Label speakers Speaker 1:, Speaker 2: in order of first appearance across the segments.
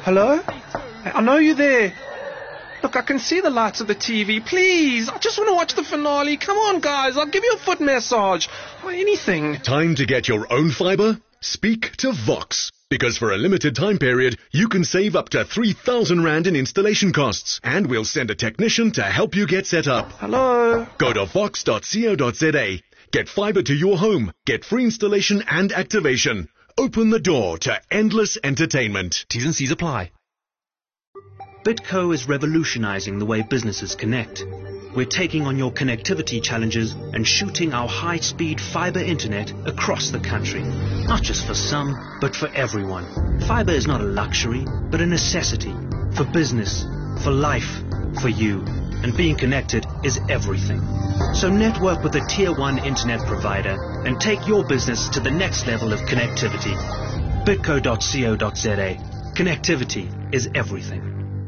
Speaker 1: Hello? I know you're there. Look, I can see the lights of the TV. Please, I just want to watch the finale. Come on, guys, I'll give you a foot massage. Or anything.
Speaker 2: Time to get your own fibre? Speak to Vox. Because for a limited time period, you can save up to 3,000 Rand in installation costs. And we'll send a technician to help you get set up.
Speaker 1: Hello?
Speaker 2: Go to vox.co.za. Get fibre to your home. Get free installation and activation. Open the door to endless entertainment.
Speaker 1: T's and C's apply.
Speaker 3: Bitco is revolutionizing the way businesses connect. We're taking on your connectivity challenges and shooting our high-speed fiber internet across the country. Not just for some, but for everyone. Fiber is not a luxury, but a necessity. For business, for life, for you. And being connected is everything. So network with a Tier 1 internet provider and take your business to the next level of connectivity. Bitco.co.za. Connectivity is everything.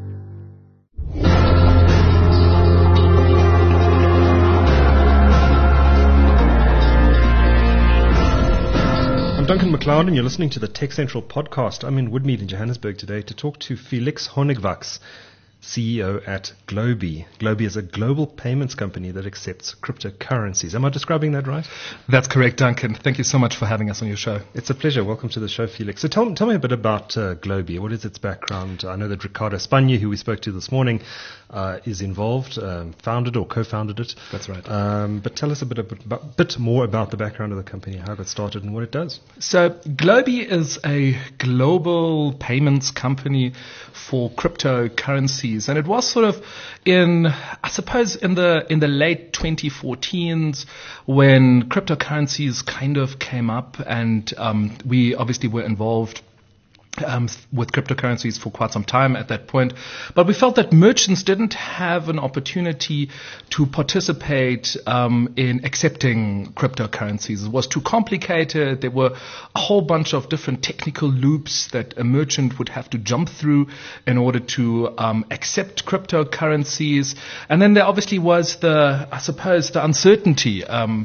Speaker 4: I'm Duncan McLeod, and you're listening to the Tech Central podcast. I'm in Woodmead in Johannesburg today to talk to Felix Honigwaks, CEO at Globee. Globee is a global payments company that accepts cryptocurrencies. Am I describing that right?
Speaker 5: That's correct, Duncan. Thank you so much for having us on your show.
Speaker 4: It's a pleasure. Welcome to the show, Felix. So tell me a bit about Globee. What is its background? I know that Ricardo Spagna, who we spoke to this morning, is involved, founded or co-founded it.
Speaker 5: That's right.
Speaker 4: But tell us a bit more about the background of the company, how it got started and what it does.
Speaker 5: So Globee is a global payments company for cryptocurrencies. And it was sort of in the late 2014s when cryptocurrencies kind of came up, and we obviously were involved with cryptocurrencies for quite some time at that point. But we felt that merchants didn't have an opportunity to participate in accepting cryptocurrencies. It was too complicated. There were a whole bunch of different technical loops that a merchant would have to jump through in order to accept cryptocurrencies. And then there obviously was the uncertainty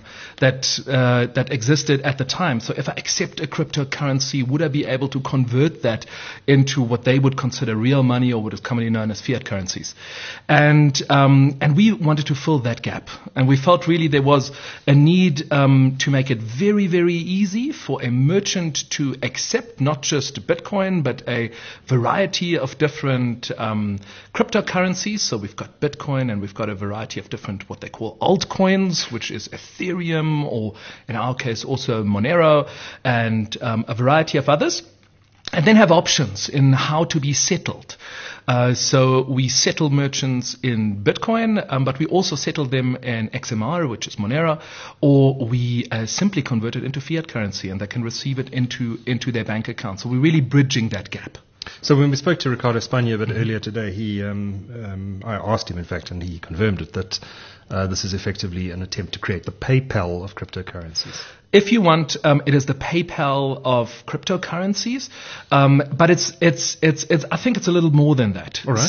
Speaker 5: that existed at the time. So if I accept a cryptocurrency, would I be able to convert that into what they would consider real money, or what is commonly known as fiat currencies? And we wanted to fill that gap. And we felt really there was a need to make it very, very easy for a merchant to accept not just Bitcoin, but a variety of different cryptocurrencies. So we've got Bitcoin, and we've got a variety of different what they call altcoins, which is Ethereum, or in our case also Monero, and a variety of others. And then have options in how to be settled. So we settle merchants in Bitcoin, but we also settle them in XMR, which is Monero, or we simply convert it into fiat currency, and they can receive it into their bank account. So we're really bridging that gap.
Speaker 4: So when we spoke to Ricardo Spagna a bit earlier today, I asked him, in fact, and he confirmed it, that this is effectively an attempt to create the PayPal of cryptocurrencies.
Speaker 5: If you want, it is the PayPal of cryptocurrencies, but it's I think it's a little more than that.
Speaker 4: All right.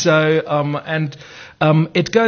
Speaker 5: So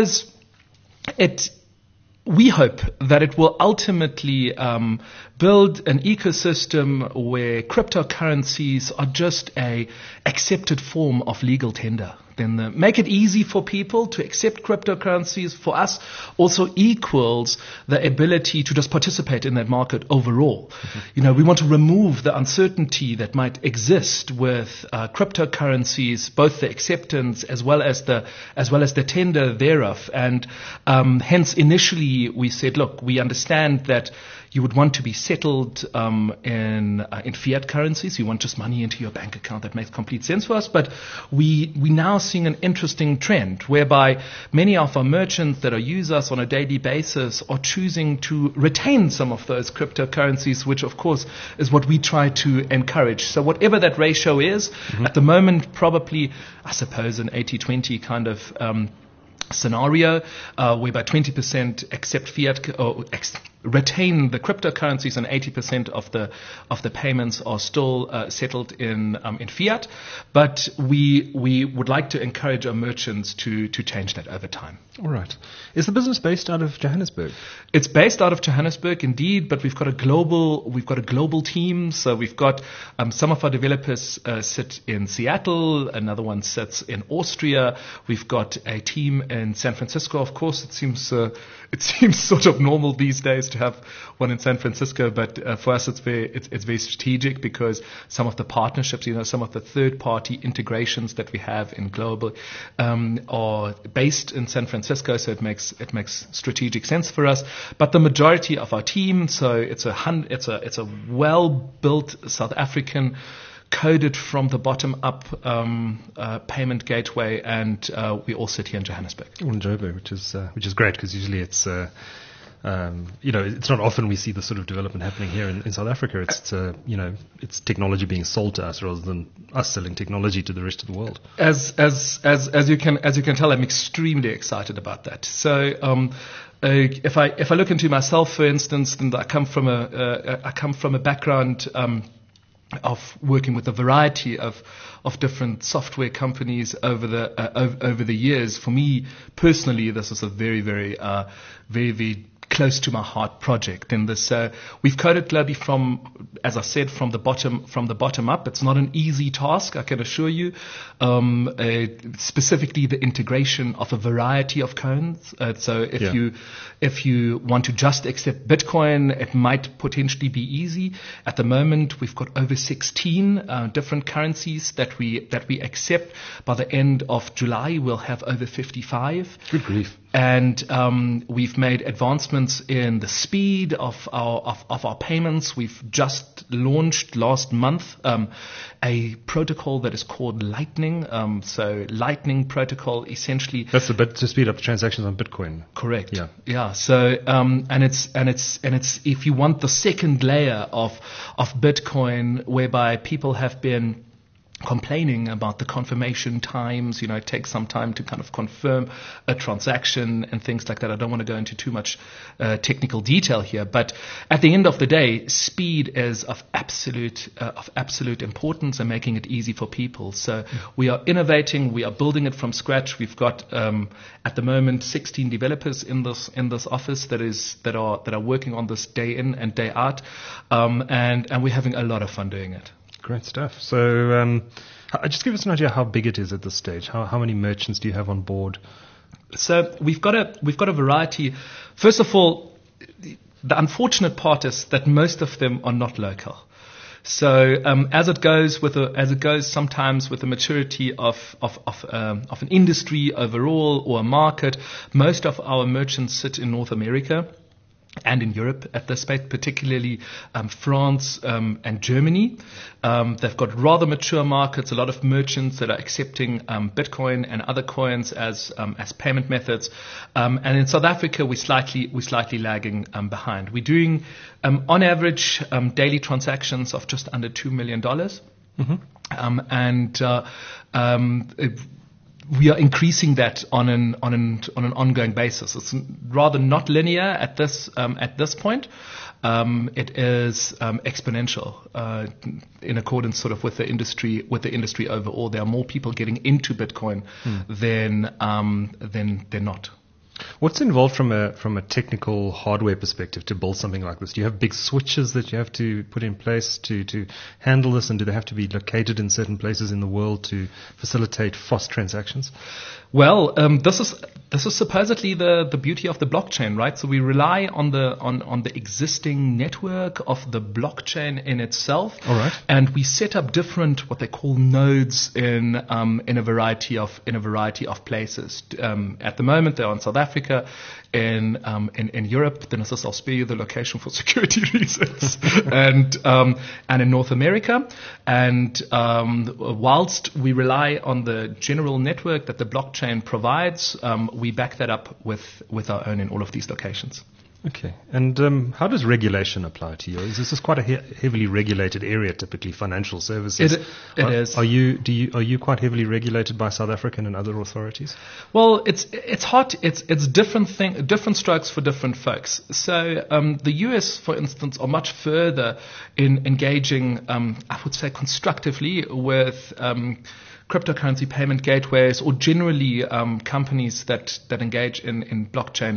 Speaker 5: we hope that it will ultimately build an ecosystem where cryptocurrencies are just a accepted form of legal tender. Then make it easy for people to accept cryptocurrencies. For us, also equals the ability to just participate in that market overall. Mm-hmm. We want to remove the uncertainty that might exist with cryptocurrencies, both the acceptance as well as the tender thereof. And hence, initially, we said, look, we understand that you would want to be settled in fiat currencies. You want just money into your bank account. That makes complete sense for us. But we now seeing an interesting trend whereby many of our merchants that use us on a daily basis are choosing to retain some of those cryptocurrencies, which of course is what we try to encourage. So whatever that ratio is, mm-hmm. at the moment, probably, I suppose, an 80-20 kind of scenario, whereby 20% accept fiat retain the cryptocurrencies, and 80% of the payments are still settled in fiat. But we would like to encourage our merchants to change that over time.
Speaker 4: All right. Is the business based out of Johannesburg?
Speaker 5: It's based out of Johannesburg, indeed, but we've got a global team. So we've got some of our developers sit in Seattle, another one sits in Austria. We've got a team in San Francisco. Of course, it seems sort of normal these days to have one in San Francisco, but for us it's very strategic, because some of the partnerships, some of the third-party integrations that we have in global are based in San Francisco, so it makes strategic sense for us. But the majority of our team, so it's a well-built South African, coded from the bottom up payment gateway, and we all sit here in Johannesburg.
Speaker 4: In Joburg, which is great, because usually it's it's not often we see this sort of development happening here in South Africa. It's technology being sold to us rather than us selling technology to the rest of the world.
Speaker 5: As you can tell, I'm extremely excited about that. So if I look into myself, for instance, and I come from a background of working with a variety of different software companies over the years. For me personally, this is a very, very, very, very close to my heart project. And this, we've coded Globee from, as I said, from the bottom up. It's not an easy task, I can assure you. Specifically, the integration of a variety of coins. So if you want to just accept Bitcoin, it might potentially be easy. At the moment, we've got over 16 different currencies that we accept. By the end of July, we'll have over 55.
Speaker 4: Good grief.
Speaker 5: And we've made advancements in the speed of our payments. We've just launched last month a protocol that is called Lightning. So Lightning protocol, essentially,
Speaker 4: that's the bit to speed up transactions on Bitcoin.
Speaker 5: Correct. Yeah. So and it's if you want the second layer of Bitcoin, whereby people have been complaining about the confirmation times. It takes some time to kind of confirm a transaction and things like that. I don't want to go into too much technical detail here, but at the end of the day, speed is of absolute importance and making it easy for people. So we are innovating, we are building it from scratch. We've got at the moment 16 developers in this office that are working on this day in and day out, and we're having a lot of fun doing it.
Speaker 4: Great stuff. So just give us an idea how big it is at this stage. How many merchants do you have on board?
Speaker 5: So we've got a variety. First of all, the unfortunate part is that most of them are not local. So as it goes sometimes with the maturity of an industry overall or a market, most of our merchants sit in North America and in Europe at this stage, particularly France and Germany. They've got rather mature markets, a lot of merchants that are accepting Bitcoin and other coins as payment methods. And in South Africa, we're slightly lagging behind. We're doing, on average, daily transactions of just under $2 million. We are increasing that on an ongoing basis. It's rather not linear at this point. It is exponential in accordance sort of with the industry overall. There are more people getting into Bitcoin than not.
Speaker 4: What's involved from a technical hardware perspective to build something like this? Do you have big switches that you have to put in place to handle this, and do they have to be located in certain places in the world to facilitate fast transactions?
Speaker 5: Well, this is supposedly the beauty of the blockchain, right? So we rely on the existing network of the blockchain in itself.
Speaker 4: All right.
Speaker 5: And we set up different what they call nodes in a variety of places. At the moment, they're in South Africa, in Europe. Then I'll spare you the location for security reasons, and in North America. And whilst we rely on the general network that the blockchain provides, we back that up with our own in all of these locations.
Speaker 4: Okay. And how does regulation apply to you? Is this quite a heavily regulated area, typically financial services?
Speaker 5: It is.
Speaker 4: Are you quite heavily regulated by South African and other authorities?
Speaker 5: Well, it's hard. It's different strokes for different folks. So the US, for instance, are much further in engaging, I would say, constructively with cryptocurrency payment gateways, or generally companies that engage in blockchain.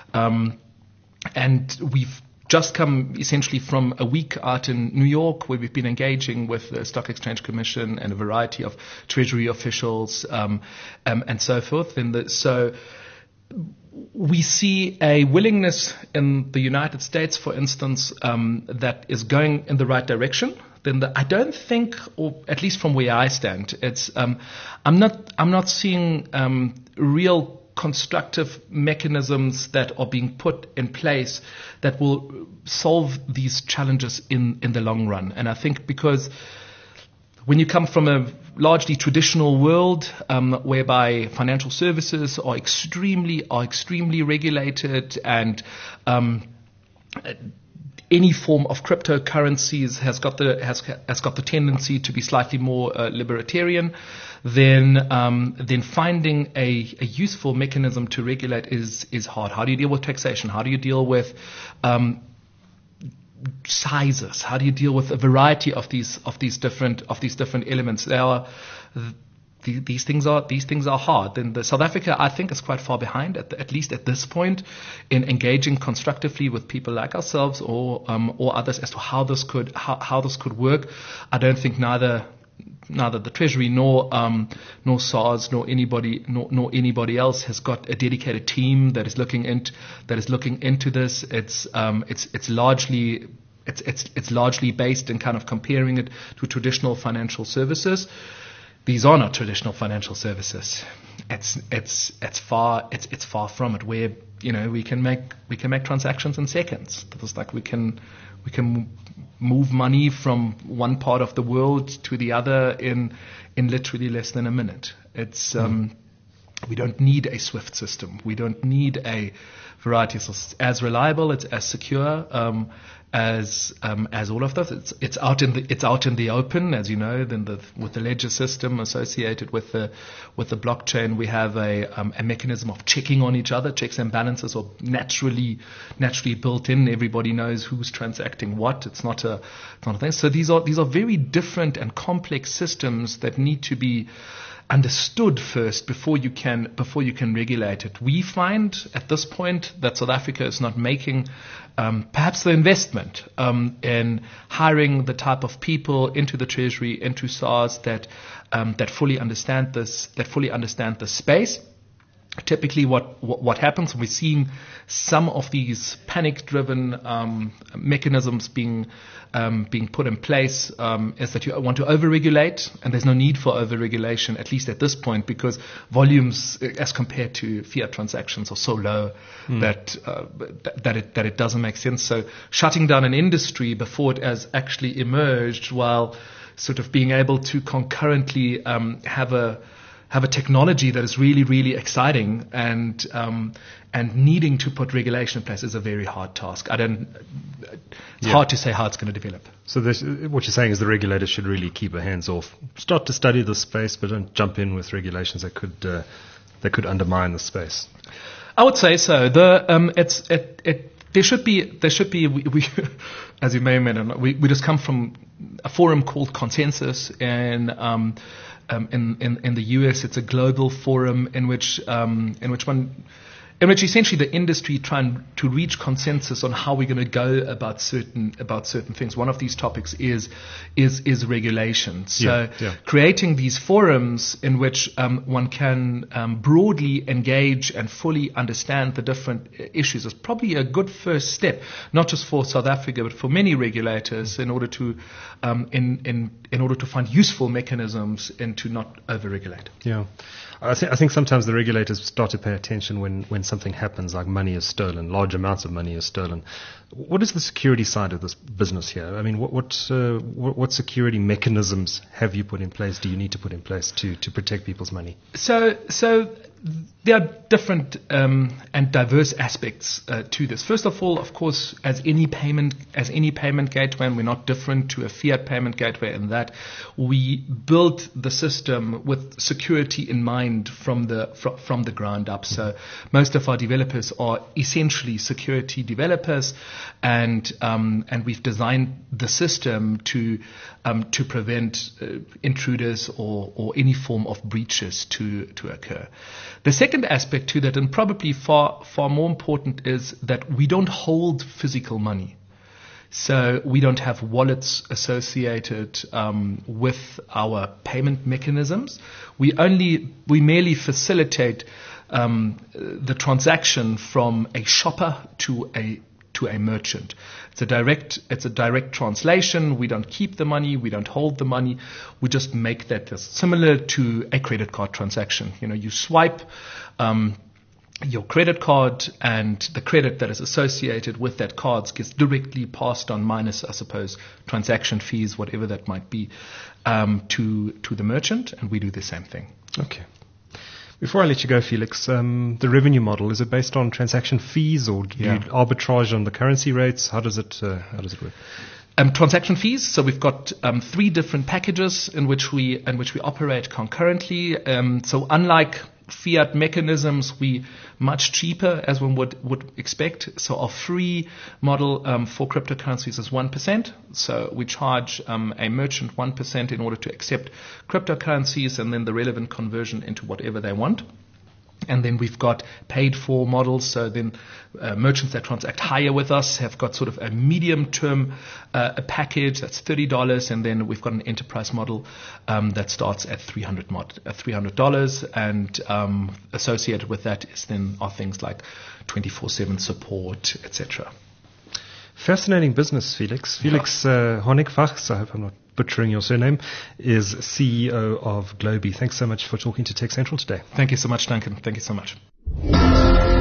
Speaker 5: And we've just come essentially from a week out in New York, where we've been engaging with the Stock Exchange Commission and a variety of Treasury officials and so forth. So we see a willingness in the United States, for instance, that is going in the right direction. Then I don't think, or at least from where I stand, it's I'm not seeing real constructive mechanisms that are being put in place that will solve these challenges in the long run. And I think because when you come from a largely traditional world whereby financial services are extremely regulated, and any form of cryptocurrencies has got the tendency to be slightly more libertarian, then finding a useful mechanism to regulate is hard. How do you deal with taxation? How do you deal with sizes? How do you deal with a variety of these different elements? These things are hard. And South Africa, I think, is quite far behind, at least at this point, in engaging constructively with people like ourselves or others as to how this could work. I don't think neither the Treasury nor SARS nor anybody else has got a dedicated team that is looking into this. It's largely based in kind of comparing it to traditional financial services. These are not traditional financial services. It's far from it. Where we can make transactions in seconds. It's like we can move money from one part of the world to the other in literally less than a minute. We don't need a SWIFT system. We don't need a variety of systems. As reliable, it's as secure as all of those. It's out in the open, as you know. Then with the ledger system associated with the blockchain, we have a mechanism of checking on each other. Checks and balances are naturally built in. Everybody knows who's transacting what. It's not a thing. So these are very different and complex systems that need to be understood first before you can regulate it. We find at this point that South Africa is not making perhaps the investment in hiring the type of people into the Treasury, into SARS that fully understand this space. Typically, what happens, we're seeing some of these panic-driven mechanisms being put in place, is that you want to overregulate, and there's no need for overregulation, at least at this point, because volumes as compared to fiat transactions are so low that it doesn't make sense. So shutting down an industry before it has actually emerged, while sort of being able to concurrently have a technology that is really, really exciting and needing to put regulation in place is a very hard task. It's hard to say how it's going to develop.
Speaker 4: So what you're saying is the regulators should really keep their hands off, start to study the space, but don't jump in with regulations that could undermine the space.
Speaker 5: I would say so. There should be. We as you may know, we just come from a forum called Consensus, and in the US, it's a global forum in which essentially the industry trying to reach consensus on how we're going to go about certain things. One of these topics is regulation. So creating these forums in which one can broadly engage and fully understand the different issues is probably a good first step, not just for South Africa but for many regulators, in order to in order to find useful mechanisms and to not overregulate.
Speaker 4: Yeah. I think sometimes the regulators start to pay attention when something happens, like money is stolen, large amounts of money is stolen. What is the security side of this business here? I mean, what security mechanisms have you put in place, do you need to put in place to protect people's money?
Speaker 5: So there are different and diverse aspects to this. First of all, of course, as any payment gateway, and we're not different to a fiat payment gateway in that we built the system with security in mind from the ground up. So most of our developers are essentially security developers, and we've designed the system to prevent intruders or any form of breaches to occur. The second aspect to that, and probably far more important, is that we don't hold physical money. So we don't have wallets associated with our payment mechanisms. We merely facilitate the transaction from a shopper to a merchant. It's a direct translation. We don't keep the money. We don't hold the money. We just make that similar to a credit card transaction. You swipe your credit card, and the credit that is associated with that card gets directly passed on, minus, I suppose, transaction fees, whatever that might be, to the merchant, and we do the same thing.
Speaker 4: Okay. Before I let you go, Felix, the revenue model, is it based on transaction fees, or do you arbitrage on the currency rates? How does it work?
Speaker 5: Transaction fees. So we've got 3 different packages in which we operate concurrently. So unlike fiat mechanisms, we much cheaper, as one would expect. So our free model for cryptocurrencies is 1%. So we charge a merchant 1% in order to accept cryptocurrencies, and then the relevant conversion into whatever they want. And then we've got paid for models. So then merchants that transact higher with us have got sort of a medium term a package that's $30. And then we've got an enterprise model that starts at $300. And associated with that are things like 24/7 support, etc.
Speaker 4: Fascinating business, Felix. Felix Honigvacs, I hope I'm not butchering your surname, is CEO of Globee. Thanks so much for talking to Tech Central today.
Speaker 5: Thank you so much, Duncan. Thank you so much.